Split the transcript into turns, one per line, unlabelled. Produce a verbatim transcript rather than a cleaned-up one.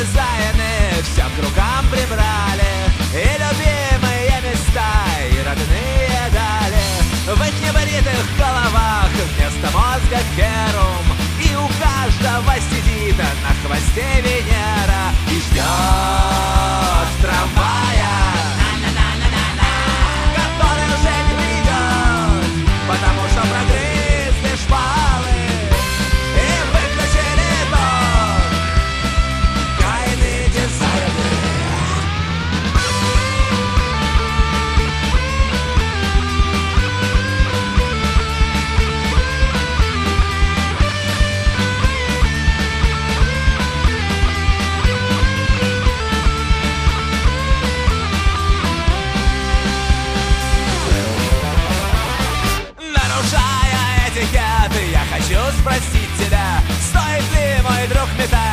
дизайны все к рукам прибрали, и любимые места, и родные дали. В их небритых головах вместо мозга херум, и у каждого сидит на хвосте Венера и ждет трамвая, который уже не придет, потому что прогрызли шпалы и выключили ток. Тайны дизайны. Нарушая этикет, я хочу спросить тебя, стоит ли, мой друг, металл